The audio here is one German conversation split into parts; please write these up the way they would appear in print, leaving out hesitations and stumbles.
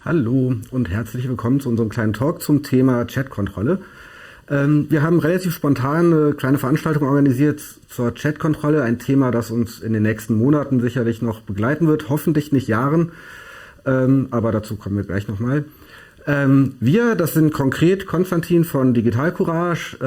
Hallo und herzlich willkommen zu unserem kleinen Talk zum Thema Chatkontrolle. Wir haben relativ spontan eine kleine Veranstaltung organisiert zur Chatkontrolle, ein Thema, das uns in den nächsten Monaten sicherlich noch begleiten wird, hoffentlich nicht Jahren, aber dazu kommen wir gleich nochmal. Das sind konkret Konstantin von Digital Courage,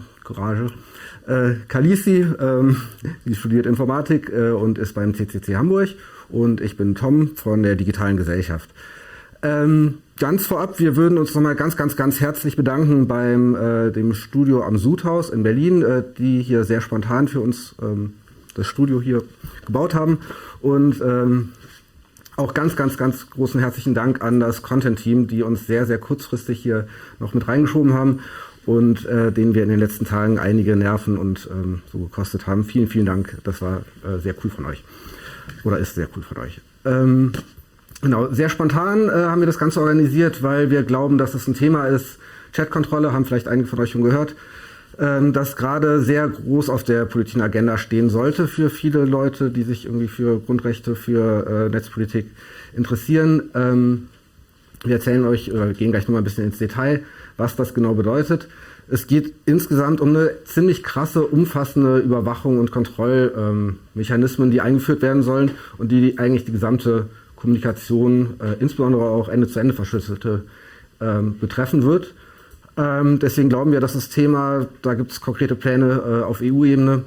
Kalisi, sie studiert Informatik und ist beim CCC Hamburg, und ich bin Tom von der Digitalen Gesellschaft. Ganz vorab, wir würden uns nochmal ganz herzlich bedanken beim dem Studio am Sudhaus in Berlin, die hier sehr spontan für uns das Studio hier gebaut haben, und auch ganz großen herzlichen Dank an das Content-Team, die uns sehr kurzfristig hier noch mit reingeschoben haben und denen wir in den letzten Tagen einige Nerven und so gekostet haben. Vielen Dank, das war sehr cool von euch. Oder ist sehr cool von euch. Genau, sehr spontan haben wir das Ganze organisiert, weil wir glauben, dass es ein Thema ist. Chatkontrolle haben vielleicht einige von euch schon gehört, das gerade sehr groß auf der politischen Agenda stehen sollte für viele Leute, die sich irgendwie für Grundrechte, für Netzpolitik interessieren. Wir erzählen euch, oder gehen gleich nochmal ein bisschen ins Detail, was das genau bedeutet. Es geht insgesamt um eine ziemlich krasse, umfassende Überwachung und Kontrollmechanismen, die eingeführt werden sollen und die eigentlich die gesamte Kommunikation, insbesondere auch Ende-zu-Ende verschlüsselte, betreffen wird. Deswegen glauben wir, dass das Thema, da gibt es konkrete Pläne auf EU-Ebene,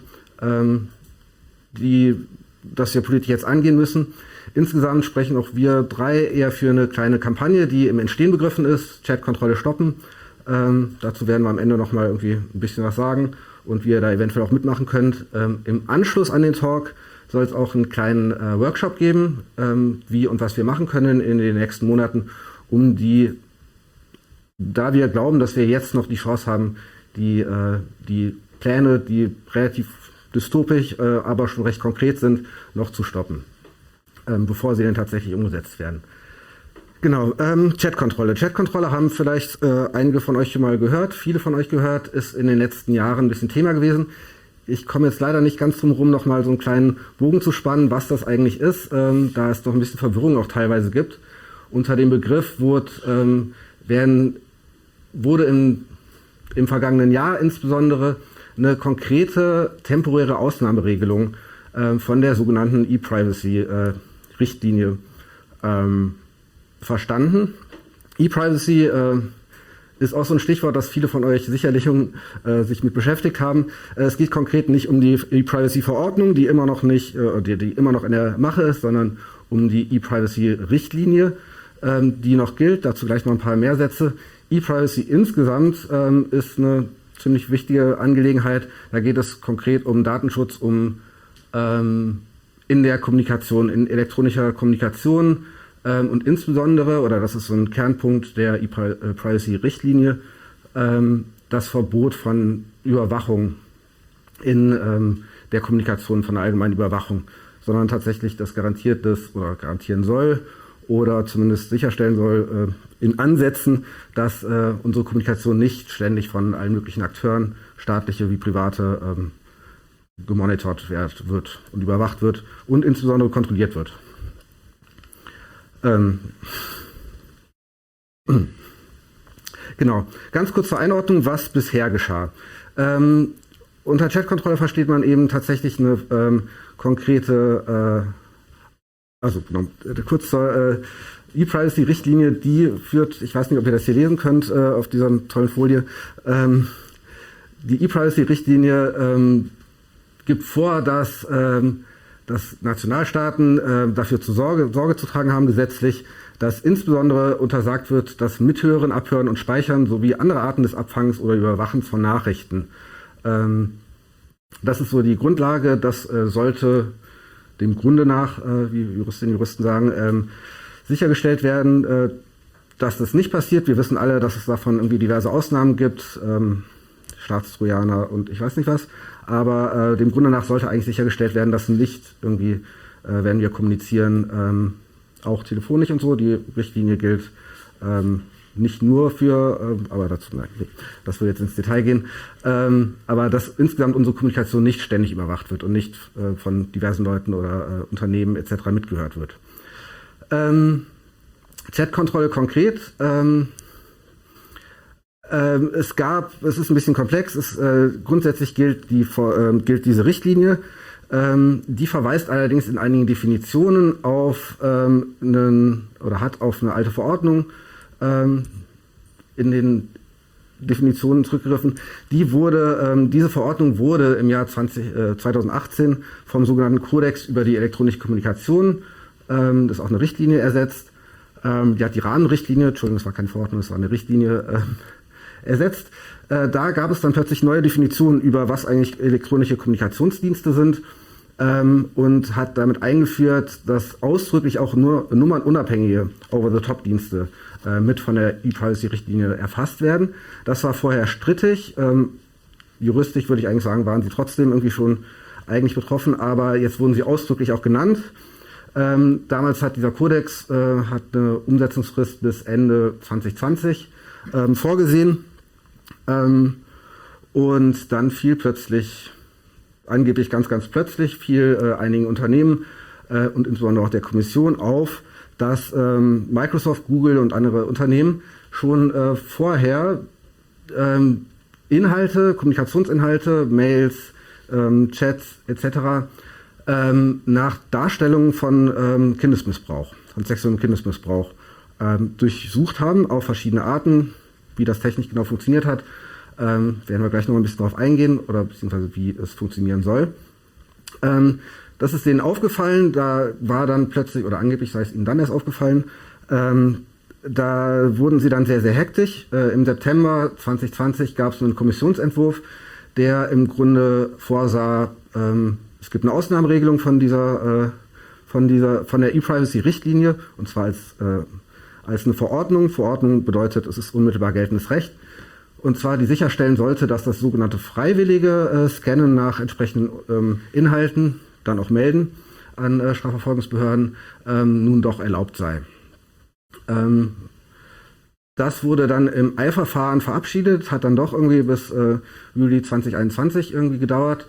dass wir politisch jetzt angehen müssen. Insgesamt sprechen auch wir drei eher für eine kleine Kampagne, die im Entstehen begriffen ist, Chatkontrolle stoppen. Dazu werden wir am Ende nochmal irgendwie ein bisschen was sagen und wie ihr da eventuell auch mitmachen könnt. Im Anschluss an den Talk soll es auch einen kleinen Workshop geben, wie und was wir machen können in den nächsten Monaten, da wir glauben, dass wir jetzt noch die Chance haben, die Pläne, die relativ dystopisch, aber schon recht konkret sind, noch zu stoppen, bevor sie dann tatsächlich umgesetzt werden. Genau, Chatkontrolle. Chatkontrolle haben vielleicht einige von euch schon mal gehört, viele von euch gehört, ist in den letzten Jahren ein bisschen Thema gewesen. Ich komme jetzt leider nicht ganz drum rum, noch mal so einen kleinen Bogen zu spannen, was das eigentlich ist, da es doch ein bisschen Verwirrung auch teilweise gibt. Unter dem Begriff wurde im vergangenen Jahr insbesondere eine konkrete temporäre Ausnahmeregelung von der sogenannten E-Privacy-Richtlinie verstanden. E-Privacy ist auch so ein Stichwort, das viele von euch sicherlich sich mit beschäftigt haben. Es geht konkret nicht um die E-Privacy-Verordnung, die immer noch in der Mache ist, sondern um die E-Privacy-Richtlinie, die noch gilt. Dazu gleich noch ein paar mehr Sätze. E-Privacy insgesamt ist eine ziemlich wichtige Angelegenheit. Da geht es konkret um Datenschutz, in der Kommunikation, in elektronischer Kommunikation, und insbesondere, oder das ist so ein Kernpunkt der E-Privacy-Richtlinie, das Verbot von Überwachung in der Kommunikation, von der allgemeinen Überwachung, sondern tatsächlich das garantieren soll oder zumindest sicherstellen soll, in Ansätzen, dass unsere Kommunikation nicht ständig von allen möglichen Akteuren, staatliche wie private, gemonitort wird und überwacht wird und insbesondere kontrolliert wird. Genau, ganz kurz zur Einordnung, was bisher geschah. Unter Chatkontrolle versteht man eben tatsächlich eine konkrete, kurz zur E-Privacy-Richtlinie, die führt, ich weiß nicht, ob ihr das hier lesen könnt auf dieser tollen Folie, die E-Privacy-Richtlinie gibt vor, dass Nationalstaaten dafür Sorge zu tragen haben, gesetzlich, dass insbesondere untersagt wird, das Mithören, Abhören und Speichern sowie andere Arten des Abfangs oder Überwachens von Nachrichten. Das ist so die Grundlage, das sollte dem Grunde nach, wie Juristinnen und Juristen sagen, sichergestellt werden, dass das nicht passiert. Wir wissen alle, dass es davon irgendwie diverse Ausnahmen gibt, Staatstrojaner und ich weiß nicht was. Aber dem Grunde nach sollte eigentlich sichergestellt werden, dass nicht irgendwie, wenn wir kommunizieren, auch telefonisch und so, die Richtlinie gilt nicht nur für, aber dazu, das will jetzt ins Detail gehen, aber dass insgesamt unsere Kommunikation nicht ständig überwacht wird und nicht von diversen Leuten oder Unternehmen etc. mitgehört wird. Chatkontrolle konkret. Es ist ein bisschen komplex. Grundsätzlich gilt diese Richtlinie. Die verweist allerdings in einigen Definitionen auf hat auf eine alte Verordnung in den Definitionen zurückgegriffen. Diese Verordnung wurde im Jahr 2018 vom sogenannten Kodex über die elektronische Kommunikation, das ist auch eine Richtlinie, ersetzt. Die hat die Rahmenrichtlinie, Entschuldigung, das war keine Verordnung, das war eine Richtlinie, ersetzt. Da gab es dann plötzlich neue Definitionen über, was eigentlich elektronische Kommunikationsdienste sind, und hat damit eingeführt, dass ausdrücklich auch nur nummernunabhängige Over-the-Top-Dienste mit von der E-Privacy-Richtlinie erfasst werden. Das war vorher strittig. Juristisch würde ich eigentlich sagen, waren sie trotzdem irgendwie schon eigentlich betroffen, aber jetzt wurden sie ausdrücklich auch genannt. Damals hat dieser Kodex hat eine Umsetzungsfrist bis Ende 2020 vorgesehen. Und dann fiel plötzlich, angeblich ganz plötzlich, einigen Unternehmen und insbesondere auch der Kommission auf, dass Microsoft, Google und andere Unternehmen schon vorher Kommunikationsinhalte, Mails, Chats etc. Nach Darstellungen von Kindesmissbrauch, von sexuellem Kindesmissbrauch durchsucht haben auf verschiedene Arten. Wie das technisch genau funktioniert hat, werden wir gleich noch ein bisschen darauf eingehen, oder beziehungsweise wie es funktionieren soll. Das ist denen aufgefallen, da war dann plötzlich, oder angeblich sei es ihnen dann erst aufgefallen, da wurden sie dann sehr hektisch. Im September 2020 gab es einen Kommissionsentwurf, der im Grunde vorsah, es gibt eine Ausnahmeregelung von der E-Privacy-Richtlinie, und zwar als eine Verordnung. Verordnung bedeutet, es ist unmittelbar geltendes Recht. Und zwar, die sicherstellen sollte, dass das sogenannte freiwillige Scannen nach entsprechenden Inhalten, dann auch melden an Strafverfolgungsbehörden, nun doch erlaubt sei. Das wurde dann im Eilverfahren verabschiedet, hat dann doch irgendwie bis Juli 2021 irgendwie gedauert.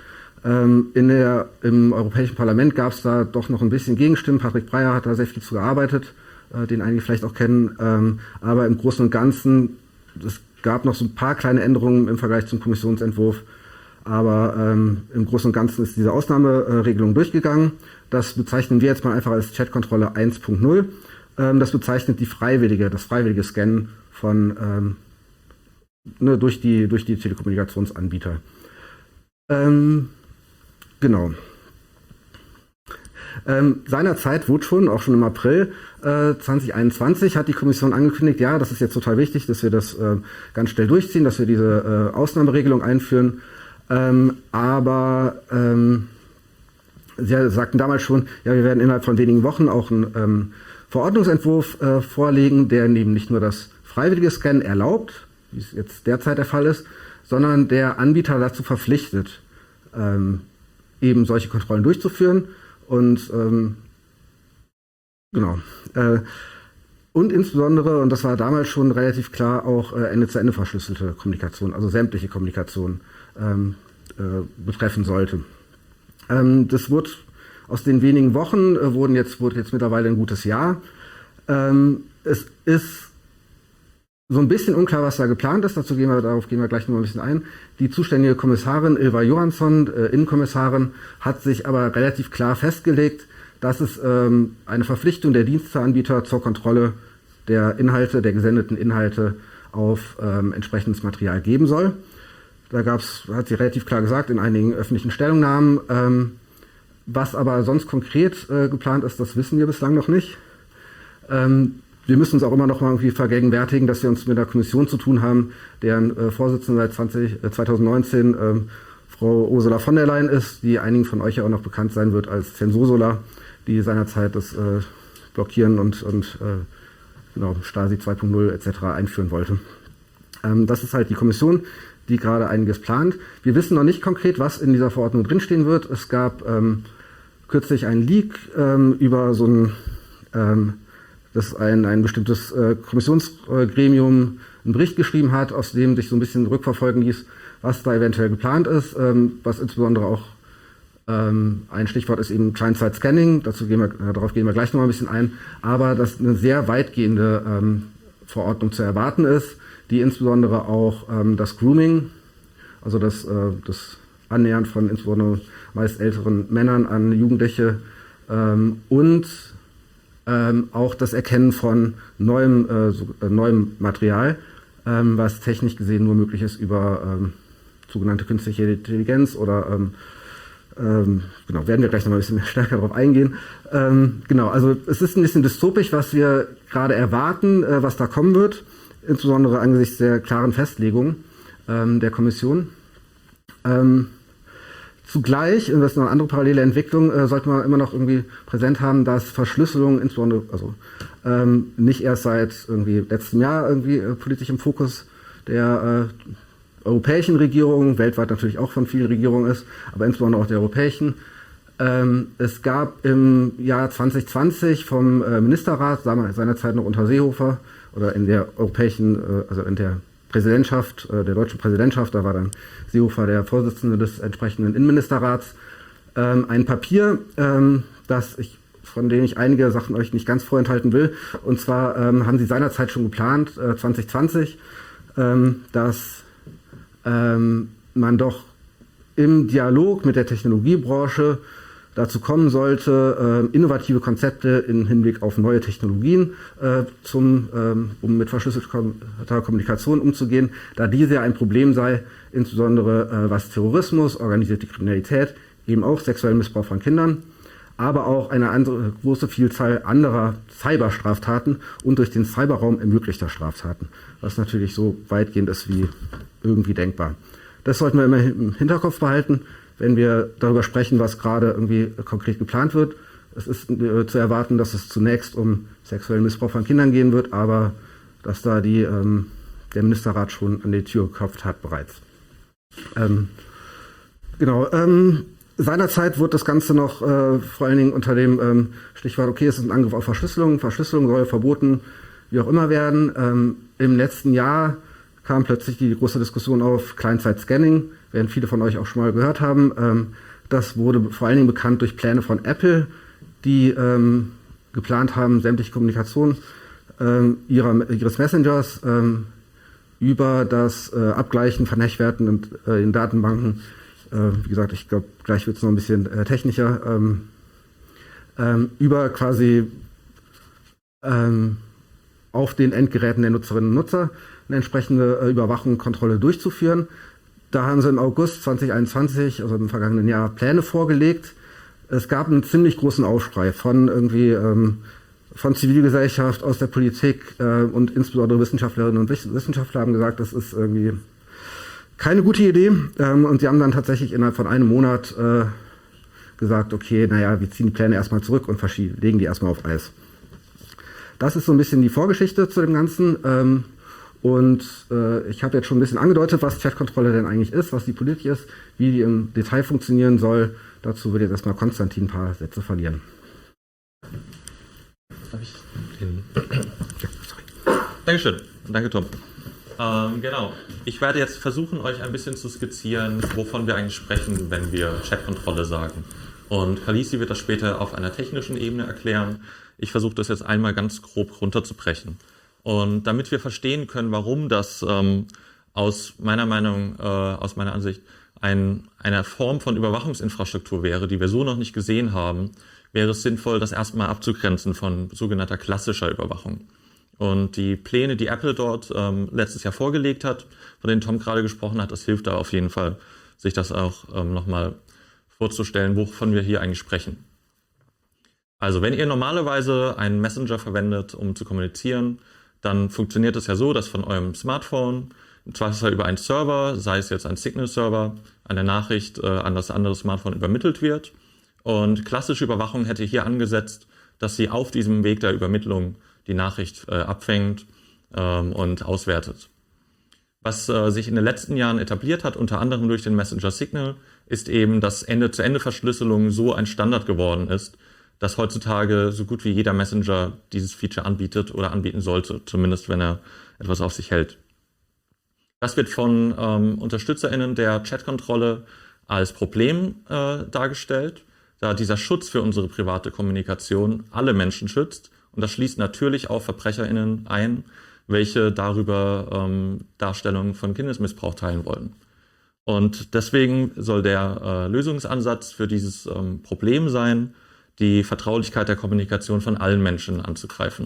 Im Europäischen Parlament gab es da doch noch ein bisschen Gegenstimmen. Patrick Breyer hat da sehr viel zu gearbeitet, den einige vielleicht auch kennen. Aber im Großen und Ganzen, es gab noch so ein paar kleine Änderungen im Vergleich zum Kommissionsentwurf. Aber im Großen und Ganzen ist diese Ausnahmeregelung durchgegangen. Das bezeichnen wir jetzt mal einfach als Chatkontrolle 1.0. Das bezeichnet das freiwillige Scannen von durch die Telekommunikationsanbieter. Genau. Seinerzeit wurde auch schon im April 2021 hat die Kommission angekündigt, ja, das ist jetzt total wichtig, dass wir das ganz schnell durchziehen, dass wir diese Ausnahmeregelung einführen. Aber sie sagten damals schon, ja, wir werden innerhalb von wenigen Wochen auch einen Verordnungsentwurf vorlegen, der eben nicht nur das freiwillige Scannen erlaubt, wie es jetzt derzeit der Fall ist, sondern der Anbieter dazu verpflichtet, eben solche Kontrollen durchzuführen. Und genau. Und insbesondere, und das war damals schon relativ klar, auch Ende-zu-Ende verschlüsselte Kommunikation, also sämtliche Kommunikation betreffen sollte. Das wurde aus den wenigen Wochen, wurde jetzt mittlerweile ein gutes Jahr. Es ist so ein bisschen unklar, was da geplant ist. Darauf gehen wir gleich noch ein bisschen ein. Die zuständige Kommissarin Ylva Johansson, Innenkommissarin, hat sich aber relativ klar festgelegt, dass es eine Verpflichtung der Diensteanbieter zur Kontrolle der Inhalte, der gesendeten Inhalte auf entsprechendes Material geben soll. Da hat sie relativ klar gesagt in einigen öffentlichen Stellungnahmen. Was aber sonst konkret geplant ist, das wissen wir bislang noch nicht. Wir müssen uns auch immer noch mal irgendwie vergegenwärtigen, dass wir uns mit einer Kommission zu tun haben, deren Vorsitzende seit 2019 Frau Ursula von der Leyen ist, die einigen von euch ja auch noch bekannt sein wird als Censursula, die seinerzeit das Blockieren und genau, Stasi 2.0 etc. einführen wollte. Das ist halt die Kommission, die gerade einiges plant. Wir wissen noch nicht konkret, was in dieser Verordnung drinstehen wird. Es gab kürzlich einen Leak über so dass ein bestimmtes Kommissionsgremium einen Bericht geschrieben hat, aus dem sich so ein bisschen rückverfolgen ließ, was da eventuell geplant ist, was insbesondere auch Ein Stichwort ist eben Client-Side-Scanning, darauf gehen wir gleich noch mal ein bisschen ein, aber dass eine sehr weitgehende Verordnung zu erwarten ist, die insbesondere auch das Grooming, also das Annähern von insbesondere meist älteren Männern an Jugendliche und auch das Erkennen von neuem Material, was technisch gesehen nur möglich ist über sogenannte künstliche Intelligenz oder genau, werden wir gleich noch mal ein bisschen stärker darauf eingehen. Genau, also es ist ein bisschen dystopisch, was wir gerade erwarten, was da kommen wird, insbesondere angesichts der klaren Festlegung der Kommission. Zugleich, und das ist noch eine andere parallele Entwicklung, sollte man immer noch irgendwie präsent haben, dass Verschlüsselung insbesondere, also nicht erst seit irgendwie letztem Jahr irgendwie politisch im Fokus der europäischen Regierungen, weltweit natürlich auch von vielen Regierungen ist, aber insbesondere auch der europäischen. Es gab im Jahr 2020 vom Ministerrat, seinerzeit noch unter Seehofer, oder in der europäischen, also in der Präsidentschaft, der deutschen Präsidentschaft, da war dann Seehofer der Vorsitzende des entsprechenden Innenministerrats, ein Papier, von dem ich einige Sachen euch nicht ganz vorenthalten will. Und zwar haben sie seinerzeit schon geplant, 2020, dass man doch im Dialog mit der Technologiebranche dazu kommen sollte, innovative Konzepte im Hinblick auf neue Technologien, um mit verschlüsselter Kommunikation umzugehen, da diese ja ein Problem sei, insbesondere was Terrorismus, organisierte Kriminalität, eben auch sexuellen Missbrauch von Kindern, aber auch eine andere große Vielzahl anderer Cyberstraftaten und durch den Cyberraum ermöglichter Straftaten, was natürlich so weitgehend ist wie irgendwie denkbar. Das sollten wir immer im Hinterkopf behalten, wenn wir darüber sprechen, was gerade irgendwie konkret geplant wird. Es ist zu erwarten, dass es zunächst um sexuellen Missbrauch von Kindern gehen wird, aber dass da der Ministerrat schon an die Tür geklopft hat bereits. Genau. Seinerzeit wurde das Ganze noch vor allen Dingen unter dem Stichwort, okay, es ist ein Angriff auf Verschlüsselung. Verschlüsselung soll verboten, wie auch immer werden. Im letzten Jahr kam plötzlich die große Diskussion auf Client-Side-Scanning, werden viele von euch auch schon mal gehört haben. Das wurde vor allen Dingen bekannt durch Pläne von Apple, die geplant haben, sämtliche Kommunikation ihres Messengers über das Abgleichen von Hashwerten in Datenbanken, wie gesagt, ich glaube, gleich wird es noch ein bisschen technischer, über quasi auf den Endgeräten der Nutzerinnen und Nutzer eine entsprechende Überwachung und Kontrolle durchzuführen. Da haben sie im August 2021, also im vergangenen Jahr, Pläne vorgelegt. Es gab einen ziemlich großen Aufschrei von Zivilgesellschaft, aus der Politik und insbesondere Wissenschaftlerinnen und Wissenschaftler haben gesagt, das ist irgendwie keine gute Idee. Und sie haben dann tatsächlich innerhalb von einem Monat gesagt, okay, naja, wir ziehen die Pläne erstmal zurück und legen die erstmal auf Eis. Das ist so ein bisschen die Vorgeschichte zu dem Ganzen. Ich habe jetzt schon ein bisschen angedeutet, was Chatkontrolle denn eigentlich ist, was die Politik ist, wie die im Detail funktionieren soll. Dazu würde jetzt erstmal Konstantin ein paar Sätze verlieren. Darf ich den? Ja, sorry. Dankeschön. Danke, Tom. Genau. Ich werde jetzt versuchen, euch ein bisschen zu skizzieren, wovon wir eigentlich sprechen, wenn wir Chatkontrolle sagen. Und Khaleesi wird das später auf einer technischen Ebene erklären. Ich versuche das jetzt einmal ganz grob runterzubrechen. Und damit wir verstehen können, warum das aus meiner Ansicht eine Form von Überwachungsinfrastruktur wäre, die wir so noch nicht gesehen haben, wäre es sinnvoll, das erstmal abzugrenzen von sogenannter klassischer Überwachung. Und die Pläne, die Apple dort letztes Jahr vorgelegt hat, von denen Tom gerade gesprochen hat, das hilft da auf jeden Fall, sich das auch nochmal vorzustellen, wovon wir hier eigentlich sprechen. Also wenn ihr normalerweise einen Messenger verwendet, um zu kommunizieren, dann funktioniert es ja so, dass von eurem Smartphone, im Zweifelsfall über einen Server, sei es jetzt ein Signal-Server, eine Nachricht an das andere Smartphone übermittelt wird. Und klassische Überwachung hätte hier angesetzt, dass sie auf diesem Weg der Übermittlung die Nachricht abfängt und auswertet. Was sich in den letzten Jahren etabliert hat, unter anderem durch den Messenger Signal, ist eben, dass Ende-zu-Ende-Verschlüsselung so ein Standard geworden ist, dass heutzutage so gut wie jeder Messenger dieses Feature anbietet oder anbieten sollte, zumindest wenn er etwas auf sich hält. Das wird von UnterstützerInnen der Chatkontrolle als Problem dargestellt, da dieser Schutz für unsere private Kommunikation alle Menschen schützt. Und das schließt natürlich auch VerbrecherInnen ein, welche darüber Darstellungen von Kindesmissbrauch teilen wollen. Und deswegen soll der Lösungsansatz für dieses Problem sein, die Vertraulichkeit der Kommunikation von allen Menschen anzugreifen.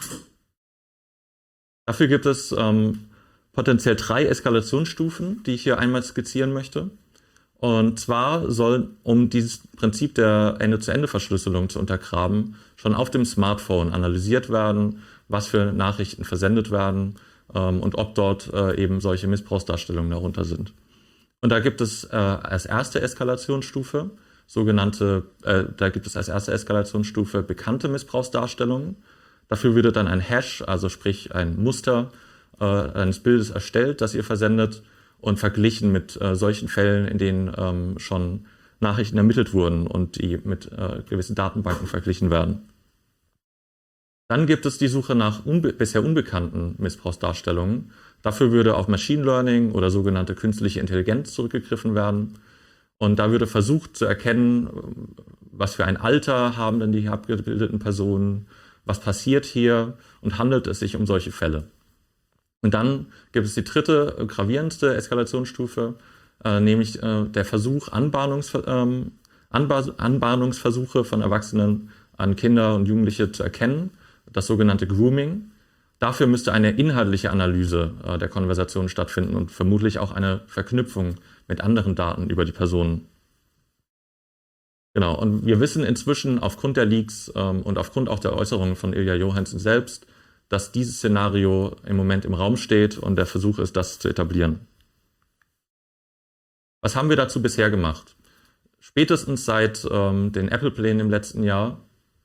Dafür gibt es potenziell 3 Eskalationsstufen, die ich hier einmal skizzieren möchte. Und zwar soll, um dieses Prinzip der Ende-zu-Ende-Verschlüsselung zu untergraben, schon auf dem Smartphone analysiert werden, was für Nachrichten versendet werden und ob dort eben solche Missbrauchsdarstellungen darunter sind. Und da gibt es als erste Eskalationsstufe bekannte Missbrauchsdarstellungen. Dafür würde dann ein Hash, also sprich ein Muster eines Bildes erstellt, das ihr versendet und verglichen mit solchen Fällen, in denen schon Nachrichten ermittelt wurden und die mit gewissen Datenbanken verglichen werden. Dann gibt es die Suche nach bisher unbekannten Missbrauchsdarstellungen. Dafür würde auf Machine Learning oder sogenannte künstliche Intelligenz zurückgegriffen werden. Und da würde versucht zu erkennen, was für ein Alter haben denn die abgebildeten Personen, was passiert hier und handelt es sich um solche Fälle. Und dann gibt es die dritte, gravierendste Eskalationsstufe, nämlich der Versuch, Anbahnungsversuche von Erwachsenen an Kinder und Jugendliche zu erkennen, das sogenannte Grooming. Dafür müsste eine inhaltliche Analyse der Konversation stattfinden und vermutlich auch eine Verknüpfung mit anderen Daten über die Personen. Genau, und wir wissen inzwischen aufgrund der Leaks und aufgrund auch der Äußerungen von Ilja Johansson selbst, dass dieses Szenario im Moment im Raum steht und der Versuch ist, das zu etablieren. Was haben wir dazu bisher gemacht? Spätestens seit den Apple-Plänen im letzten Jahr,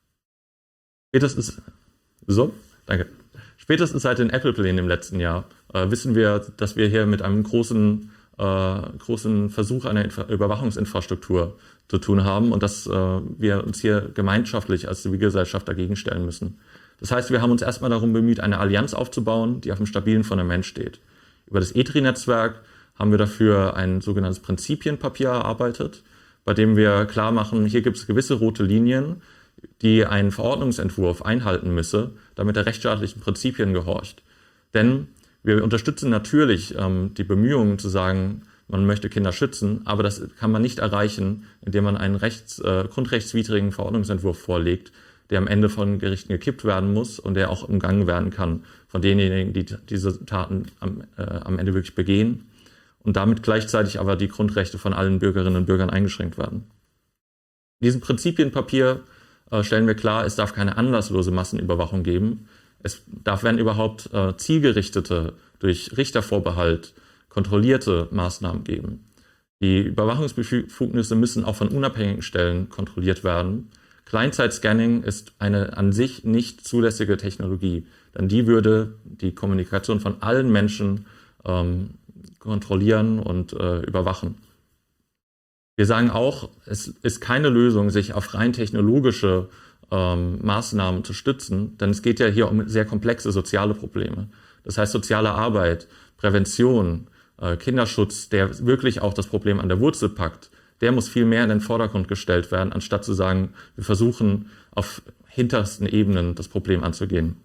Spätestens seit den Apple-Plänen im letzten Jahr wissen wir, dass wir hier mit einem großen Versuch einer Überwachungsinfrastruktur zu tun haben und dass wir uns hier gemeinschaftlich als Zivilgesellschaft dagegen stellen müssen. Das heißt, wir haben uns erstmal darum bemüht, eine Allianz aufzubauen, die auf einem stabilen Fundament steht. Über das ETRI-Netzwerk haben wir dafür ein sogenanntes Prinzipienpapier erarbeitet, bei dem wir klar machen, hier gibt es gewisse rote Linien, die ein Verordnungsentwurf einhalten müsse, damit er rechtsstaatlichen Prinzipien gehorcht. Denn wir unterstützen natürlich die Bemühungen zu sagen, man möchte Kinder schützen, aber das kann man nicht erreichen, indem man einen grundrechtswidrigen Verordnungsentwurf vorlegt, der am Ende von Gerichten gekippt werden muss und der auch umgangen werden kann von denjenigen, die diese Taten am Ende wirklich begehen und damit gleichzeitig aber die Grundrechte von allen Bürgerinnen und Bürgern eingeschränkt werden. In diesem Prinzipienpapier stellen wir klar, es darf keine anlasslose Massenüberwachung geben. Es darf, wenn überhaupt, zielgerichtete, durch Richtervorbehalt kontrollierte Maßnahmen geben. Die Überwachungsbefugnisse müssen auch von unabhängigen Stellen kontrolliert werden. Kleinzeit-Scanning ist eine an sich nicht zulässige Technologie, denn die würde die Kommunikation von allen Menschen kontrollieren und überwachen. Wir sagen auch, es ist keine Lösung, sich auf rein technologische Maßnahmen zu stützen, denn es geht ja hier um sehr komplexe soziale Probleme. Das heißt, soziale Arbeit, Prävention, Kinderschutz, der wirklich auch das Problem an der Wurzel packt, der muss viel mehr in den Vordergrund gestellt werden, anstatt zu sagen, wir versuchen auf hintersten Ebenen das Problem anzugehen.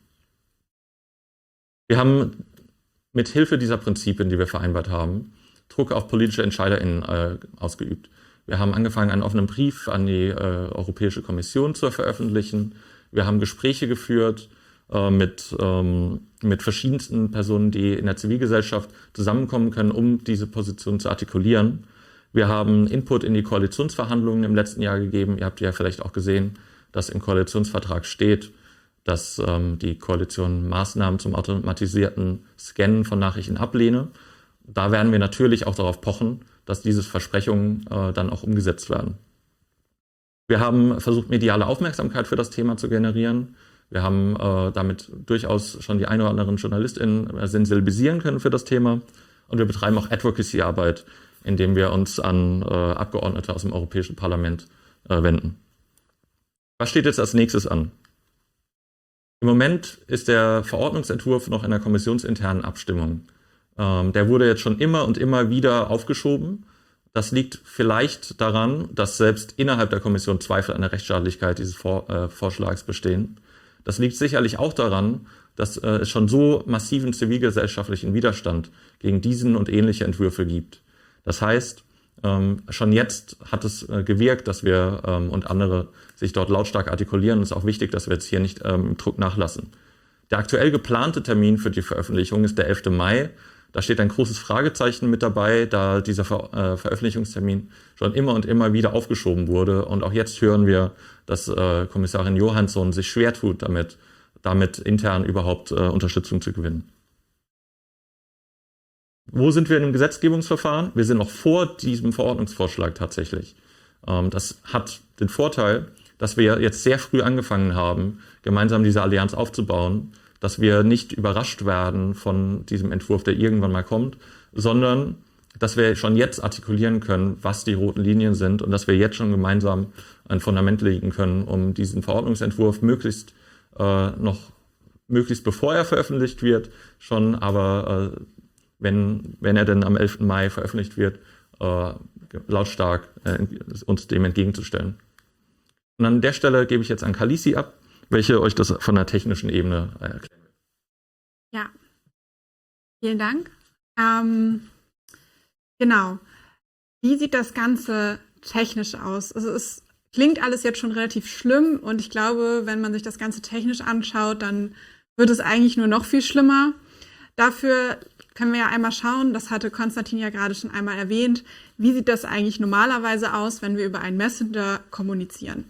Wir haben mit Hilfe dieser Prinzipien, die wir vereinbart haben, Druck auf politische EntscheiderInnen ausgeübt. Wir haben angefangen, einen offenen Brief an die Europäische Kommission zu veröffentlichen. Wir haben Gespräche geführt mit verschiedensten Personen, die in der Zivilgesellschaft zusammenkommen können, um diese Position zu artikulieren. Wir haben Input in die Koalitionsverhandlungen im letzten Jahr gegeben. Ihr habt ja vielleicht auch gesehen, dass im Koalitionsvertrag steht, dass die Koalition Maßnahmen zum automatisierten Scannen von Nachrichten ablehne. Da werden wir natürlich auch darauf pochen, dass diese Versprechungen dann auch umgesetzt werden. Wir haben versucht, mediale Aufmerksamkeit für das Thema zu generieren. Wir haben damit durchaus schon die ein oder anderen JournalistInnen sensibilisieren können für das Thema. Und wir betreiben auch Advocacy-Arbeit, indem wir uns an Abgeordnete aus dem Europäischen Parlament wenden. Was steht jetzt als nächstes an? Im Moment ist der Verordnungsentwurf noch in der kommissionsinternen Abstimmung. Der wurde jetzt schon immer und immer wieder aufgeschoben. Das liegt vielleicht daran, dass selbst innerhalb der Kommission Zweifel an der Rechtsstaatlichkeit dieses Vorschlags bestehen. Das liegt sicherlich auch daran, dass es schon so massiven zivilgesellschaftlichen Widerstand gegen diesen und ähnliche Entwürfe gibt. Das heißt, schon jetzt hat es gewirkt, dass wir und andere sich dort lautstark artikulieren. Es ist auch wichtig, dass wir jetzt hier nicht im Druck nachlassen. Der aktuell geplante Termin für die Veröffentlichung ist der 11. Mai. Da steht ein großes Fragezeichen mit dabei, da dieser Veröffentlichungstermin schon immer und immer wieder aufgeschoben wurde. Und auch jetzt hören wir, dass Kommissarin Johansson sich schwer tut, damit intern überhaupt Unterstützung zu gewinnen. Wo sind wir in dem Gesetzgebungsverfahren? Wir sind noch vor diesem Verordnungsvorschlag tatsächlich. Das hat den Vorteil, dass wir jetzt sehr früh angefangen haben, gemeinsam diese Allianz aufzubauen, dass wir nicht überrascht werden von diesem Entwurf, der irgendwann mal kommt, sondern dass wir schon jetzt artikulieren können, was die roten Linien sind und dass wir jetzt schon gemeinsam ein Fundament legen können, um diesen Verordnungsentwurf möglichst bevor er veröffentlicht wird, schon, aber wenn er denn am 11. Mai veröffentlicht wird, lautstark uns dem entgegenzustellen. Und an der Stelle gebe ich jetzt an Kalisi ab, welche euch das von der technischen Ebene erklärt. Ja, vielen Dank. Genau. Wie sieht das Ganze technisch aus? Also es klingt alles jetzt schon relativ schlimm und ich glaube, wenn man sich das Ganze technisch anschaut, dann wird es eigentlich nur noch viel schlimmer. Dafür können wir ja einmal schauen, das hatte Konstantin ja gerade schon einmal erwähnt, wie sieht das eigentlich normalerweise aus, wenn wir über einen Messenger kommunizieren?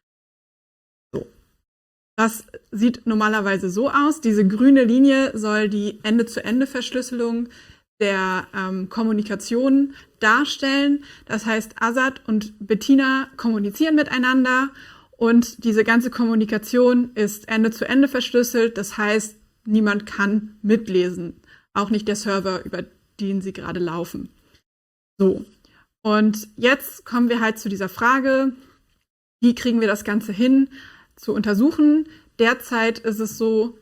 Das sieht normalerweise so aus. Diese grüne Linie soll die Ende-zu-Ende-Verschlüsselung der Kommunikation darstellen. Das heißt, Azad und Bettina kommunizieren miteinander und diese ganze Kommunikation ist Ende-zu-Ende verschlüsselt. Das heißt, niemand kann mitlesen, auch nicht der Server, über den sie gerade laufen. So, und jetzt kommen wir halt zu dieser Frage, wie kriegen wir das Ganze hin zu untersuchen. Derzeit ist es so,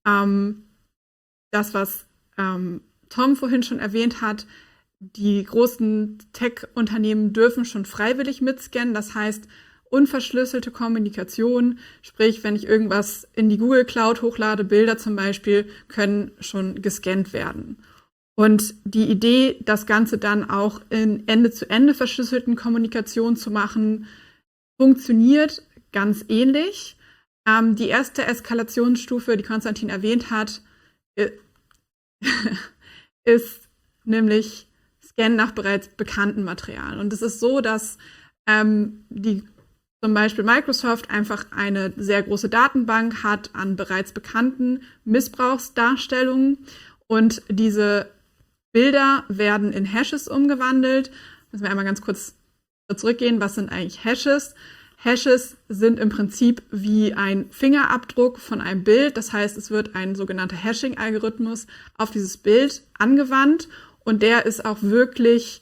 das, was Tom vorhin schon erwähnt hat, die großen Tech-Unternehmen dürfen schon freiwillig mitscannen. Das heißt, unverschlüsselte Kommunikation, sprich, wenn ich irgendwas in die Google Cloud hochlade, Bilder zum Beispiel, können schon gescannt werden. Und die Idee, das Ganze dann auch in Ende-zu-Ende verschlüsselten Kommunikation zu machen, funktioniert ganz ähnlich. Die erste Eskalationsstufe, die Konstantin erwähnt hat, ist nämlich Scan nach bereits bekannten Materialien. Und es ist so, dass zum Beispiel Microsoft einfach eine sehr große Datenbank hat an bereits bekannten Missbrauchsdarstellungen und diese Bilder werden in Hashes umgewandelt. Müssen wir einmal ganz kurz zurückgehen. Was sind eigentlich Hashes? Hashes sind im Prinzip wie ein Fingerabdruck von einem Bild. Das heißt, es wird ein sogenannter Hashing-Algorithmus auf dieses Bild angewandt und der ist auch wirklich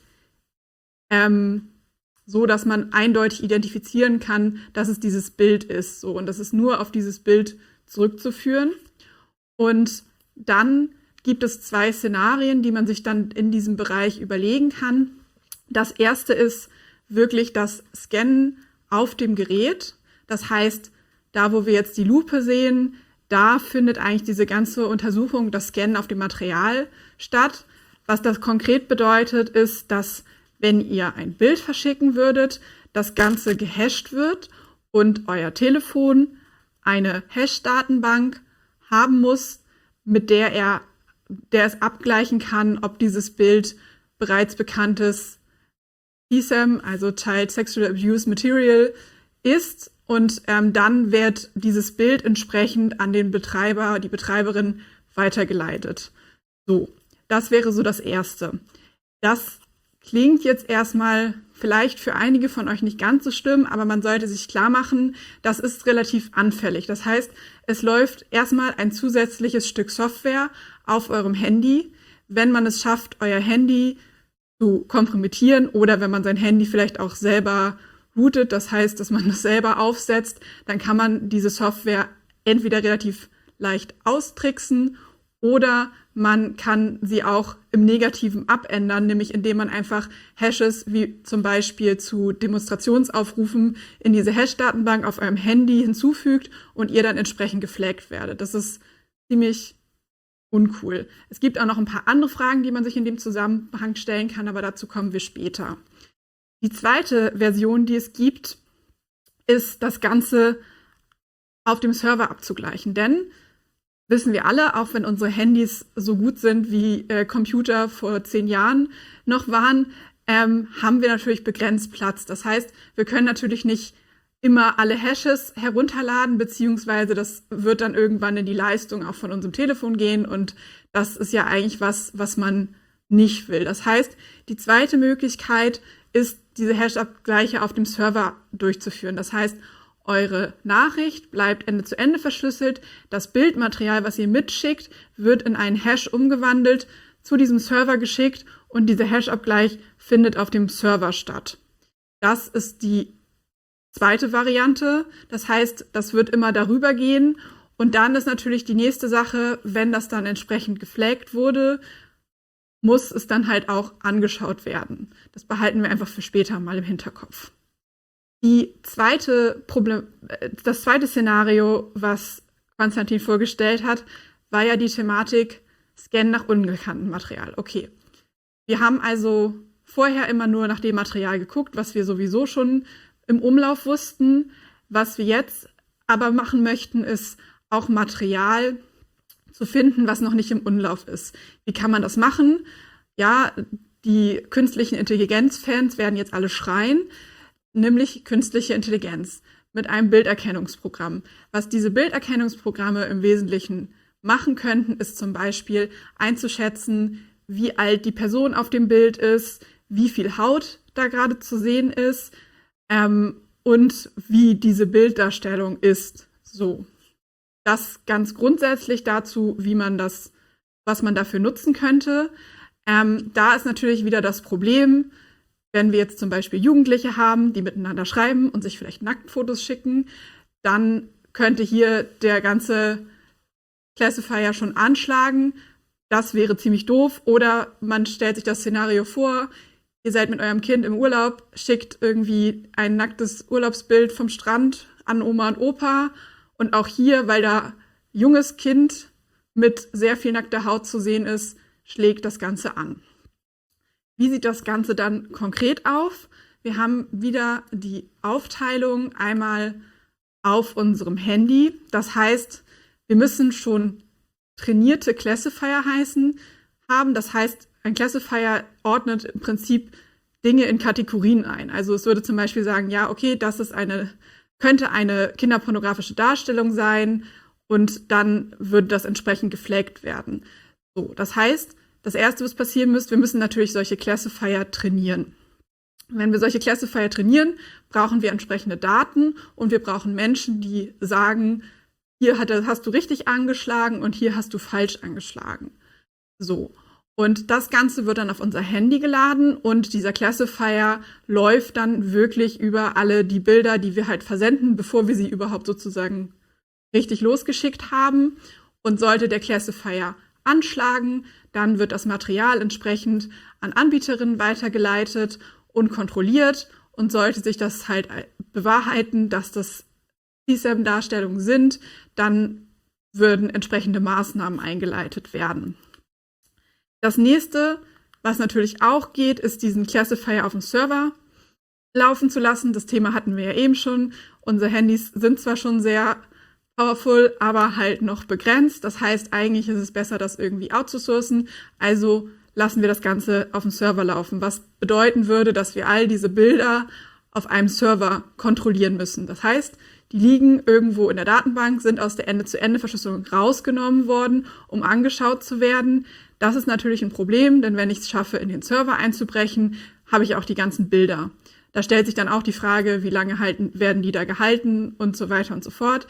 so, dass man eindeutig identifizieren kann, dass es dieses Bild ist. So, und das ist nur auf dieses Bild zurückzuführen. Und dann gibt es 2 Szenarien, die man sich dann in diesem Bereich überlegen kann. Das erste ist wirklich das Scannen auf dem Gerät. Das heißt, da wo wir jetzt die Lupe sehen, da findet eigentlich diese ganze Untersuchung, das Scannen auf dem Material statt. Was das konkret bedeutet, ist, dass wenn ihr ein Bild verschicken würdet, das Ganze gehasht wird und euer Telefon eine Hash-Datenbank haben muss, mit der es abgleichen kann, ob dieses Bild bereits bekanntes CSAM, also Child Sexual Abuse Material, ist. Und dann wird dieses Bild entsprechend an den Betreiber, die Betreiberin weitergeleitet. So, das wäre so das Erste. Das klingt jetzt erstmal vielleicht für einige von euch nicht ganz so schlimm, aber man sollte sich klar machen, das ist relativ anfällig. Das heißt, es läuft erstmal ein zusätzliches Stück Software auf eurem Handy, wenn man es schafft, euer Handy zu kompromittieren oder wenn man sein Handy vielleicht auch selber rootet, das heißt, dass man das selber aufsetzt, dann kann man diese Software entweder relativ leicht austricksen Oder man kann sie auch im Negativen abändern, nämlich indem man einfach Hashes wie zum Beispiel zu Demonstrationsaufrufen in diese Hash-Datenbank auf eurem Handy hinzufügt und ihr dann entsprechend geflaggt werdet. Das ist ziemlich uncool. Es gibt auch noch ein paar andere Fragen, die man sich in dem Zusammenhang stellen kann, aber dazu kommen wir später. Die zweite Version, die es gibt, ist das Ganze auf dem Server abzugleichen. Denn, wissen wir alle, auch wenn unsere Handys so gut sind wie Computer vor 10 Jahren noch waren, haben wir natürlich begrenzt Platz. Das heißt, wir können natürlich nicht immer alle Hashes herunterladen, beziehungsweise das wird dann irgendwann in die Leistung auch von unserem Telefon gehen und das ist ja eigentlich was man nicht will. Das heißt, die zweite Möglichkeit ist, diese Hash-Abgleiche auf dem Server durchzuführen. Das heißt, eure Nachricht bleibt Ende zu Ende verschlüsselt. Das Bildmaterial, was ihr mitschickt, wird in einen Hash umgewandelt, zu diesem Server geschickt und dieser Hash-Abgleich findet auf dem Server statt. Das ist die zweite Variante. Das heißt, das wird immer darüber gehen. Und dann ist natürlich die nächste Sache, wenn das dann entsprechend geflaggt wurde, muss es dann halt auch angeschaut werden. Das behalten wir einfach für später mal im Hinterkopf. Das zweite Szenario, was Konstantin vorgestellt hat, war ja die Thematik Scan nach ungekanntem Material. Okay, wir haben also vorher immer nur nach dem Material geguckt, was wir sowieso schon im Umlauf wussten. Was wir jetzt aber machen möchten, ist auch Material zu finden, was noch nicht im Umlauf ist. Wie kann man das machen? Ja, die künstlichen Intelligenz-Fans werden jetzt alle schreien, nämlich künstliche Intelligenz mit einem Bilderkennungsprogramm. Was diese Bilderkennungsprogramme im Wesentlichen machen könnten, ist zum Beispiel einzuschätzen, wie alt die Person auf dem Bild ist, wie viel Haut da gerade zu sehen ist und wie diese Bilddarstellung ist. So. Das ganz grundsätzlich dazu, was man dafür nutzen könnte. Da ist natürlich wieder das Problem, wenn wir jetzt zum Beispiel Jugendliche haben, die miteinander schreiben und sich vielleicht Nacktfotos schicken, dann könnte hier der ganze Classifier schon anschlagen. Das wäre ziemlich doof. Oder man stellt sich das Szenario vor, ihr seid mit eurem Kind im Urlaub, schickt irgendwie ein nacktes Urlaubsbild vom Strand an Oma und Opa. Und auch hier, weil da junges Kind mit sehr viel nackter Haut zu sehen ist, schlägt das Ganze an. Wie sieht das Ganze dann konkret auf? Wir haben wieder die Aufteilung einmal auf unserem Handy. Das heißt, wir müssen schon trainierte Classifier haben. Das heißt, ein Classifier ordnet im Prinzip Dinge in Kategorien ein. Also es würde zum Beispiel sagen, ja, okay, das ist könnte eine kinderpornografische Darstellung sein und dann würde das entsprechend geflaggt werden. So, das heißt, das Erste, was passieren müsste, wir müssen natürlich solche Classifier trainieren. Wenn wir solche Classifier trainieren, brauchen wir entsprechende Daten und wir brauchen Menschen, die sagen, hier hast du richtig angeschlagen und hier hast du falsch angeschlagen. So. Und das Ganze wird dann auf unser Handy geladen und dieser Classifier läuft dann wirklich über alle die Bilder, die wir halt versenden, bevor wir sie überhaupt sozusagen richtig losgeschickt haben. Und sollte der Classifier anschlagen, dann wird das Material entsprechend an Anbieterinnen weitergeleitet und kontrolliert. Und sollte sich das halt bewahrheiten, dass das CSAM-Darstellungen sind, dann würden entsprechende Maßnahmen eingeleitet werden. Das nächste, was natürlich auch geht, ist diesen Classifier auf dem Server laufen zu lassen. Das Thema hatten wir ja eben schon. Unsere Handys sind zwar schon sehr powerful, aber halt noch begrenzt. Das heißt, eigentlich ist es besser, das irgendwie outzusourcen. Also lassen wir das Ganze auf dem Server laufen, was bedeuten würde, dass wir all diese Bilder auf einem Server kontrollieren müssen. Das heißt, die liegen irgendwo in der Datenbank, sind aus der Ende-zu-Ende-Verschlüsselung rausgenommen worden, um angeschaut zu werden. Das ist natürlich ein Problem, denn wenn ich es schaffe, in den Server einzubrechen, habe ich auch die ganzen Bilder. Da stellt sich dann auch die Frage, wie lange werden die da gehalten und so weiter und so fort.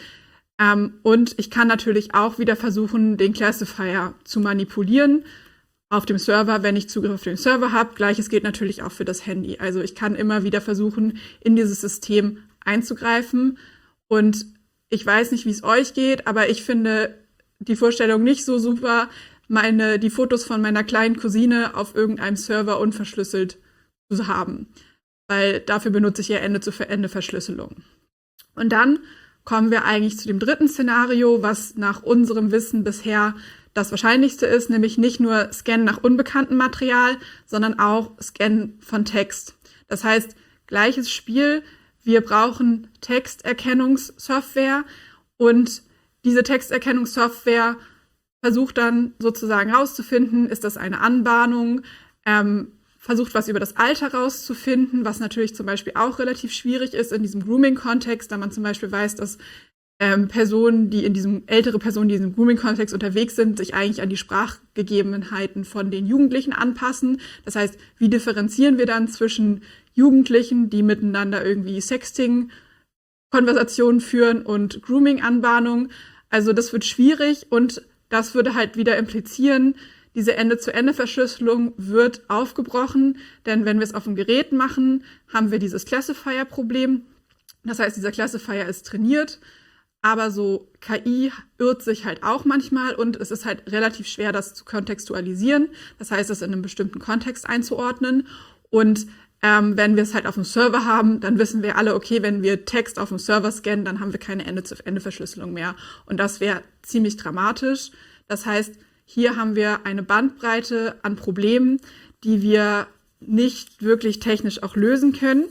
Und ich kann natürlich auch wieder versuchen, den Classifier zu manipulieren auf dem Server, wenn ich Zugriff auf den Server habe. Gleiches gilt natürlich auch für das Handy. Also ich kann immer wieder versuchen, in dieses System einzugreifen. Und ich weiß nicht, wie es euch geht, aber ich finde, die Vorstellung nicht so super, die Fotos von meiner kleinen Cousine auf irgendeinem Server unverschlüsselt zu haben. Weil dafür benutze ich ja Ende-zu-Ende-Verschlüsselung. Und dann kommen wir eigentlich zu dem dritten Szenario, was nach unserem Wissen bisher das Wahrscheinlichste ist, nämlich nicht nur Scannen nach unbekanntem Material, sondern auch Scannen von Text. Das heißt, gleiches Spiel, wir brauchen Texterkennungssoftware und diese Texterkennungssoftware versucht dann sozusagen rauszufinden, ist das eine Anbahnung, versucht was über das Alter rauszufinden, was natürlich zum Beispiel auch relativ schwierig ist in diesem Grooming-Kontext, da man zum Beispiel weiß, dass ältere Personen, die in diesem Grooming-Kontext unterwegs sind, sich eigentlich an die Sprachgegebenheiten von den Jugendlichen anpassen. Das heißt, wie differenzieren wir dann zwischen Jugendlichen, die miteinander irgendwie Sexting-Konversationen führen und Grooming-Anbahnung? Also das wird schwierig und das würde halt wieder implizieren, diese Ende-zu-Ende-Verschlüsselung wird aufgebrochen, denn wenn wir es auf dem Gerät machen, haben wir dieses Classifier-Problem. Das heißt, dieser Classifier ist trainiert, aber so KI irrt sich halt auch manchmal und es ist halt relativ schwer, das zu kontextualisieren. Das heißt, das in einem bestimmten Kontext einzuordnen. Und wenn wir es halt auf dem Server haben, dann wissen wir alle, okay, wenn wir Text auf dem Server scannen, dann haben wir keine Ende-zu-Ende-Verschlüsselung mehr. Und das wäre ziemlich dramatisch. Das heißt, hier haben wir eine Bandbreite an Problemen, die wir nicht wirklich technisch auch lösen können.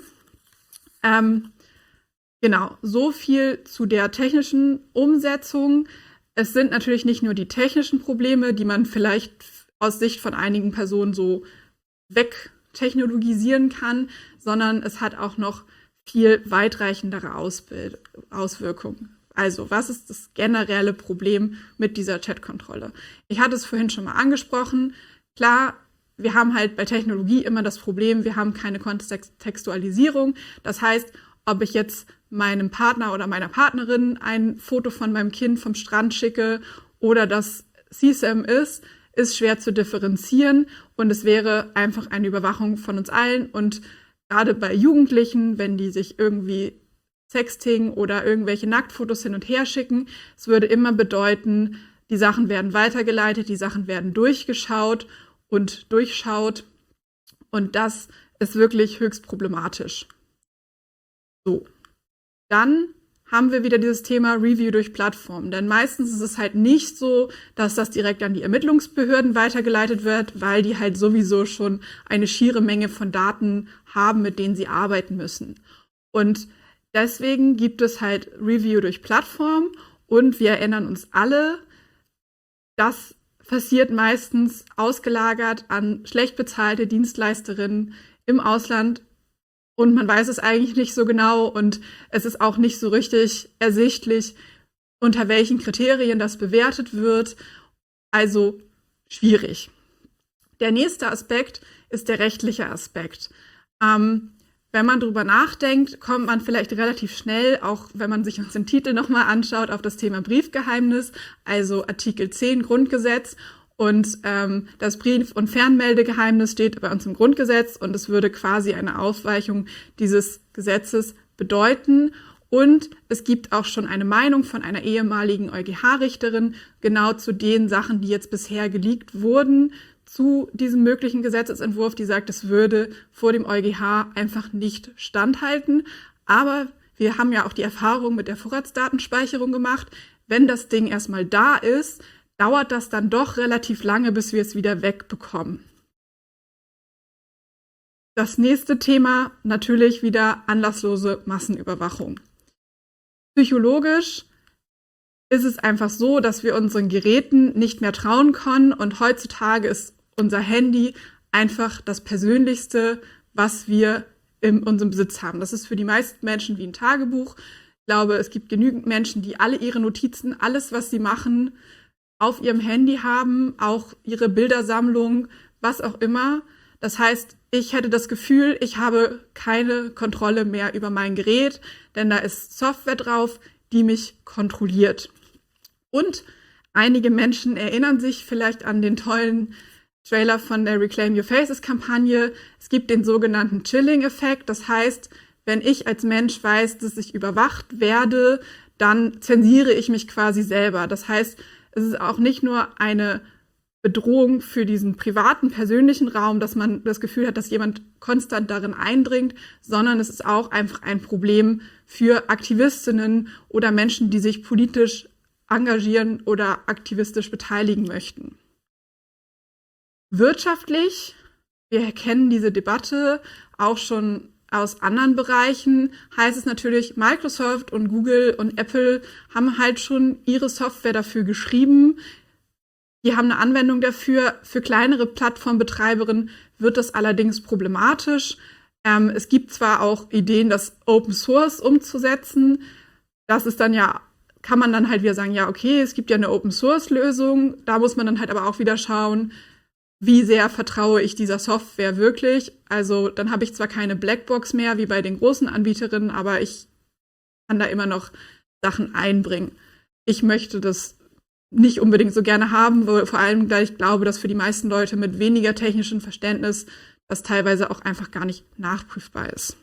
Genau, so viel zu der technischen Umsetzung. Es sind natürlich nicht nur die technischen Probleme, die man vielleicht aus Sicht von einigen Personen so wegtechnologisieren kann, sondern es hat auch noch viel weitreichendere Auswirkungen. Also, was ist das generelle Problem mit dieser Chatkontrolle? Ich hatte es vorhin schon mal angesprochen. Klar, wir haben halt bei Technologie immer das Problem, wir haben keine Kontextualisierung. Das heißt, ob ich jetzt meinem Partner oder meiner Partnerin ein Foto von meinem Kind vom Strand schicke oder das CSAM ist schwer zu differenzieren und es wäre einfach eine Überwachung von uns allen. Und gerade bei Jugendlichen, wenn die sich irgendwie Sexting oder irgendwelche Nacktfotos hin und her schicken, es würde immer bedeuten, die Sachen werden weitergeleitet, die Sachen werden durchgeschaut und durchschaut und das ist wirklich höchst problematisch. So, dann haben wir wieder dieses Thema Review durch Plattformen. Denn meistens ist es halt nicht so, dass das direkt an die Ermittlungsbehörden weitergeleitet wird, weil die halt sowieso schon eine schiere Menge von Daten haben, mit denen sie arbeiten müssen. Und deswegen gibt es halt Review durch Plattform und wir erinnern uns alle, das passiert meistens ausgelagert an schlecht bezahlte Dienstleisterinnen im Ausland. Und man weiß es eigentlich nicht so genau und es ist auch nicht so richtig ersichtlich, unter welchen Kriterien das bewertet wird. Also schwierig. Der nächste Aspekt ist der rechtliche Aspekt. Wenn man drüber nachdenkt, kommt man vielleicht relativ schnell, auch wenn man sich uns den Titel nochmal anschaut, auf das Thema Briefgeheimnis, also Artikel 10 Grundgesetz. Und das Brief- und Fernmeldegeheimnis steht bei uns im Grundgesetz und es würde quasi eine Aufweichung dieses Gesetzes bedeuten. Und es gibt auch schon eine Meinung von einer ehemaligen EuGH-Richterin genau zu den Sachen, die jetzt bisher geleakt wurden, zu diesem möglichen Gesetzesentwurf, die sagt, es würde vor dem EuGH einfach nicht standhalten. Aber wir haben ja auch die Erfahrung mit der Vorratsdatenspeicherung gemacht. Wenn das Ding erstmal da ist, dauert das dann doch relativ lange, bis wir es wieder wegbekommen. Das nächste Thema natürlich wieder anlasslose Massenüberwachung. Psychologisch ist es einfach so, dass wir unseren Geräten nicht mehr trauen können und heutzutage ist unser Handy einfach das Persönlichste, was wir in unserem Besitz haben. Das ist für die meisten Menschen wie ein Tagebuch. Ich glaube, es gibt genügend Menschen, die alle ihre Notizen, alles, was sie machen, auf ihrem Handy haben, auch ihre Bildersammlung, was auch immer. Das heißt, ich hätte das Gefühl, ich habe keine Kontrolle mehr über mein Gerät, denn da ist Software drauf, die mich kontrolliert. Und einige Menschen erinnern sich vielleicht an den tollen Trailer von der Reclaim Your Faces-Kampagne. Es gibt den sogenannten Chilling-Effekt. Das heißt, wenn ich als Mensch weiß, dass ich überwacht werde, dann zensiere ich mich quasi selber. Das heißt, es ist auch nicht nur eine Bedrohung für diesen privaten, persönlichen Raum, dass man das Gefühl hat, dass jemand konstant darin eindringt, sondern es ist auch einfach ein Problem für Aktivistinnen oder Menschen, die sich politisch engagieren oder aktivistisch beteiligen möchten. Wirtschaftlich, wir kennen diese Debatte auch schon aus anderen Bereichen, heißt es natürlich, Microsoft und Google und Apple haben halt schon ihre Software dafür geschrieben. Die haben eine Anwendung dafür. Für kleinere Plattformbetreiberinnen wird das allerdings problematisch. Es gibt zwar auch Ideen, das Open Source umzusetzen. Das ist dann ja, kann man dann halt wieder sagen, ja, okay, es gibt ja eine Open Source Lösung. Da muss man dann halt aber auch wieder schauen, wie sehr vertraue ich dieser Software wirklich. Also dann habe ich zwar keine Blackbox mehr, wie bei den großen Anbieterinnen, aber ich kann da immer noch Sachen einbringen. Ich möchte das nicht unbedingt so gerne haben, vor allem, weil ich glaube, dass für die meisten Leute mit weniger technischem Verständnis das teilweise auch einfach gar nicht nachprüfbar ist.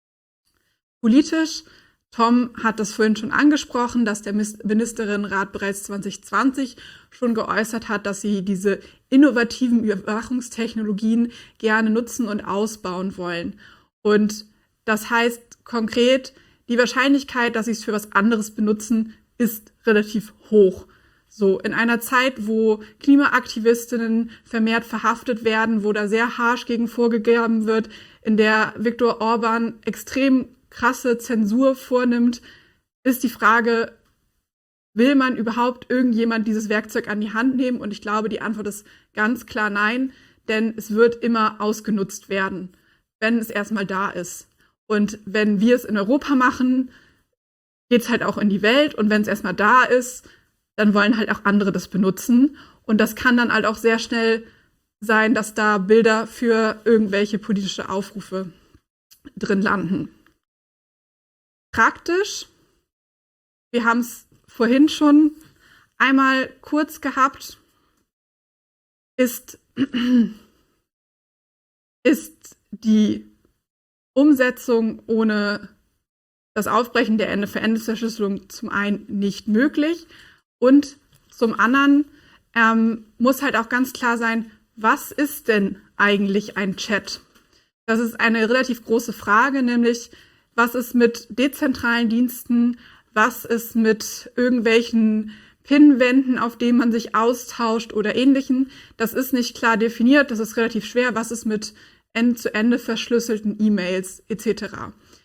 Politisch, Tom hat das vorhin schon angesprochen, dass der Ministerinnenrat bereits 2020 schon geäußert hat, dass sie diese innovativen Überwachungstechnologien gerne nutzen und ausbauen wollen. Und das heißt konkret, die Wahrscheinlichkeit, dass sie es für was anderes benutzen, ist relativ hoch. So, in einer Zeit, wo Klimaaktivistinnen vermehrt verhaftet werden, wo da sehr harsch gegen vorgegangen wird, in der Viktor Orban extrem krasse Zensur vornimmt, ist die Frage, will man überhaupt irgendjemand dieses Werkzeug an die Hand nehmen? Und ich glaube, die Antwort ist ganz klar nein, denn es wird immer ausgenutzt werden, wenn es erstmal da ist. Und wenn wir es in Europa machen, geht es halt auch in die Welt. Und wenn es erstmal da ist, dann wollen halt auch andere das benutzen. Und das kann dann halt auch sehr schnell sein, dass da Bilder für irgendwelche politische Aufrufe drin landen. Praktisch, wir haben es vorhin schon einmal kurz gehabt, ist die Umsetzung ohne das Aufbrechen der Ende-für-Ende-Verschlüsselung zum einen nicht möglich und zum anderen muss halt auch ganz klar sein, was ist denn eigentlich ein Chat? Das ist eine relativ große Frage, nämlich was ist mit dezentralen Diensten, was ist mit irgendwelchen Pinwänden, auf denen man sich austauscht oder Ähnlichem. Das ist nicht klar definiert, das ist relativ schwer. Was ist mit Ende-zu-Ende verschlüsselten E-Mails etc.?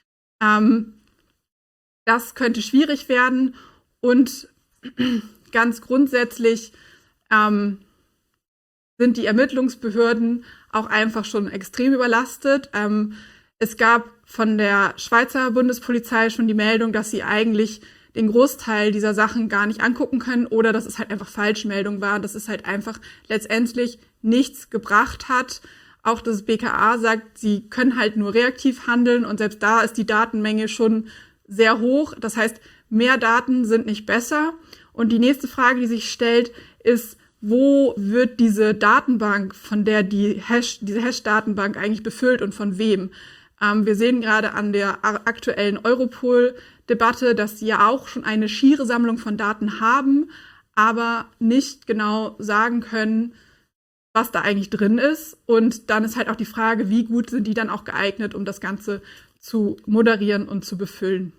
Das könnte schwierig werden und ganz grundsätzlich sind die Ermittlungsbehörden auch einfach schon extrem überlastet. Es gab von der Schweizer Bundespolizei schon die Meldung, dass sie eigentlich den Großteil dieser Sachen gar nicht angucken können oder dass es halt einfach Falschmeldung war, dass es halt einfach letztendlich nichts gebracht hat. Auch das BKA sagt, sie können halt nur reaktiv handeln und selbst da ist die Datenmenge schon sehr hoch. Das heißt, mehr Daten sind nicht besser. Und die nächste Frage, die sich stellt, ist, wo wird diese Datenbank, von der diese Hash-Datenbank eigentlich befüllt und von wem? Wir sehen gerade an der aktuellen Europol-Debatte, dass sie ja auch schon eine schiere Sammlung von Daten haben, aber nicht genau sagen können, was da eigentlich drin ist. Und dann ist halt auch die Frage, wie gut sind die dann auch geeignet, um das Ganze zu moderieren und zu befüllen.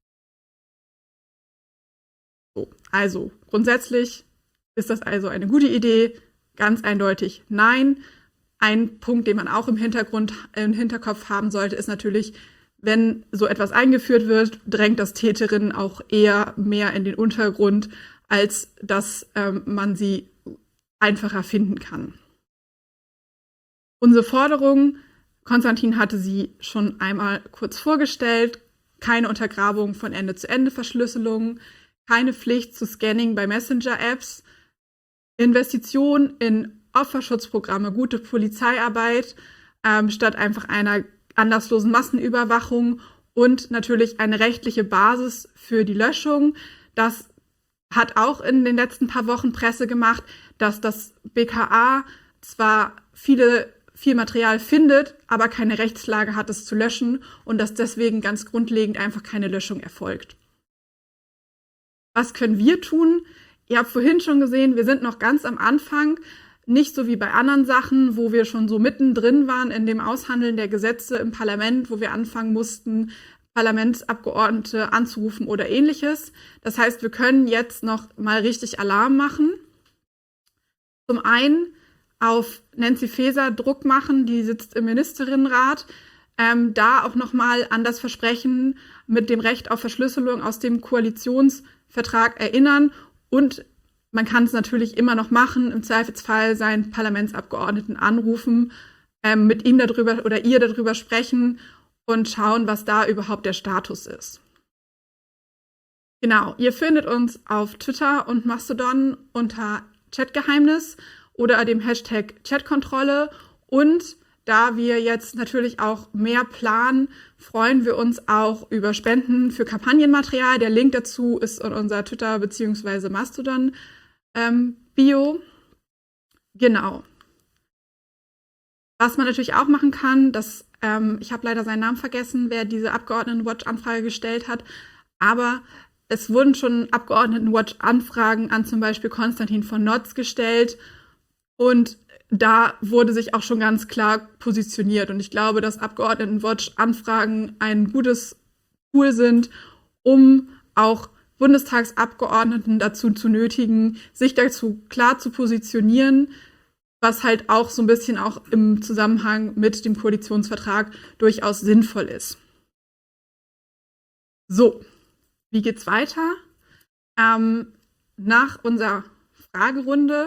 So, also grundsätzlich ist das also eine gute Idee? Ganz eindeutig nein. Ein Punkt, den man auch im Hinterkopf haben sollte, ist natürlich, wenn so etwas eingeführt wird, drängt das Täterinnen auch eher mehr in den Untergrund, als dass man sie einfacher finden kann. Unsere Forderung, Konstantin hatte sie schon einmal kurz vorgestellt, keine Untergrabung von Ende-zu-Ende-Verschlüsselung, keine Pflicht zu Scanning bei Messenger-Apps, Investition in Opferschutzprogramme, gute Polizeiarbeit statt einfach einer anlasslosen Massenüberwachung und natürlich eine rechtliche Basis für die Löschung. Das hat auch in den letzten paar Wochen Presse gemacht, dass das BKA zwar viel Material findet, aber keine Rechtslage hat, es zu löschen und dass deswegen ganz grundlegend einfach keine Löschung erfolgt. Was können wir tun? ihr habt vorhin schon gesehen, wir sind noch ganz am Anfang, nicht so wie bei anderen Sachen, wo wir schon so mittendrin waren in dem Aushandeln der Gesetze im Parlament, wo wir anfangen mussten, Parlamentsabgeordnete anzurufen oder ähnliches. Das heißt, wir können jetzt noch mal richtig Alarm machen. Zum einen auf Nancy Faeser Druck machen, die sitzt im Ministerinnenrat, da auch noch mal an das Versprechen mit dem Recht auf Verschlüsselung aus dem Koalitionsvertrag erinnern. Und man kann es natürlich immer noch machen, im Zweifelsfall seinen Parlamentsabgeordneten anrufen, mit ihm darüber oder ihr darüber sprechen und schauen, was da überhaupt der Status ist. Genau, ihr findet uns auf Twitter und Mastodon unter Chatgeheimnis oder dem Hashtag Chatkontrolle. Und da wir jetzt natürlich auch mehr planen, freuen wir uns auch über Spenden für Kampagnenmaterial. Der Link dazu ist in unserer Twitter- bzw. Mastodon-Bio. Genau. Was man natürlich auch machen kann, ich habe leider seinen Namen vergessen, wer diese Abgeordneten-Watch-Anfrage gestellt hat, aber es wurden schon Abgeordneten-Watch-Anfragen an zum Beispiel Konstantin von Notz gestellt und da wurde sich auch schon ganz klar positioniert. Und ich glaube, dass Abgeordneten-Watch-Anfragen ein gutes Tool sind, um auch Bundestagsabgeordneten dazu zu nötigen, sich dazu klar zu positionieren, was halt auch so ein bisschen auch im Zusammenhang mit dem Koalitionsvertrag durchaus sinnvoll ist. So, wie geht's weiter? Nach unserer Fragerunde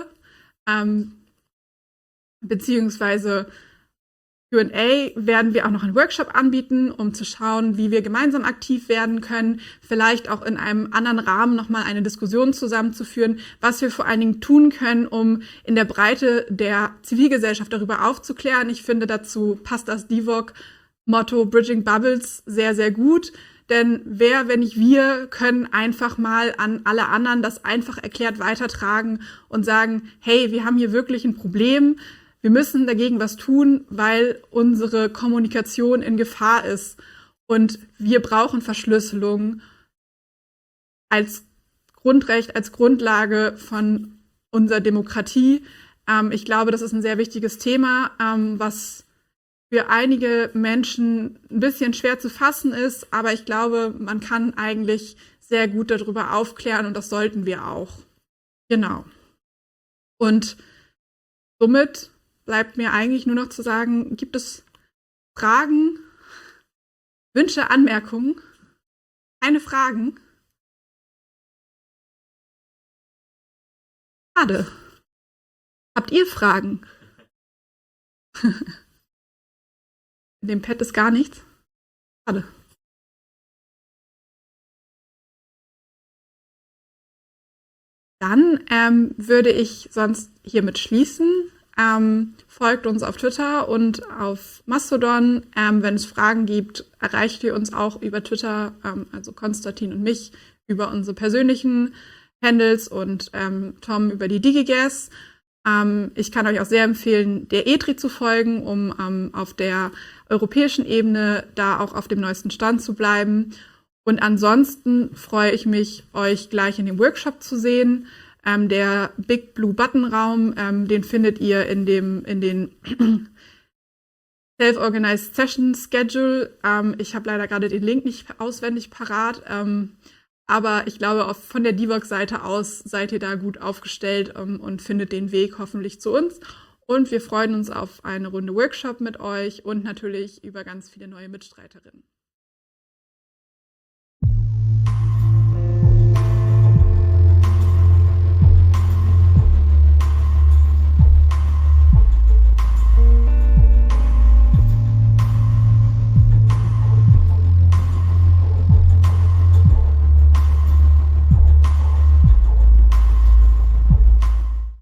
beziehungsweise Q&A werden wir auch noch einen Workshop anbieten, um zu schauen, wie wir gemeinsam aktiv werden können, vielleicht auch in einem anderen Rahmen nochmal eine Diskussion zusammenzuführen, was wir vor allen Dingen tun können, um in der Breite der Zivilgesellschaft darüber aufzuklären. Ich finde, dazu passt das DIVOC-Motto Bridging Bubbles sehr, sehr gut. Denn wer, wenn nicht wir, können einfach mal an alle anderen das einfach erklärt weitertragen und sagen, hey, wir haben hier wirklich ein Problem, wir müssen dagegen was tun, weil unsere Kommunikation in Gefahr ist. Und wir brauchen Verschlüsselung als Grundrecht, als Grundlage von unserer Demokratie. Ich glaube, das ist ein sehr wichtiges Thema, was für einige Menschen ein bisschen schwer zu fassen ist. Aber ich glaube, man kann eigentlich sehr gut darüber aufklären und das sollten wir auch. Genau. Und somit bleibt mir eigentlich nur noch zu sagen, gibt es Fragen, Wünsche, Anmerkungen? Keine Fragen? Schade. Habt ihr Fragen? In dem Pad ist gar nichts. Schade. Dann würde ich sonst hiermit schließen. Folgt uns auf Twitter und auf Mastodon. Wenn es Fragen gibt, erreicht ihr uns auch über Twitter, also Konstantin und mich, über unsere persönlichen Handles und Tom über die DigiGuess. Ich kann euch auch sehr empfehlen, der ETRI zu folgen, um auf der europäischen Ebene da auch auf dem neuesten Stand zu bleiben. Und ansonsten freue ich mich, euch gleich in dem Workshop zu sehen. Der Big Blue Button Raum, den findet ihr in den Self-Organized Session Schedule. Ich habe leider gerade den Link nicht auswendig parat, aber ich glaube, von der DIVOC-Seite aus seid ihr da gut aufgestellt und findet den Weg hoffentlich zu uns. Und wir freuen uns auf eine Runde Workshop mit euch und natürlich über ganz viele neue Mitstreiterinnen.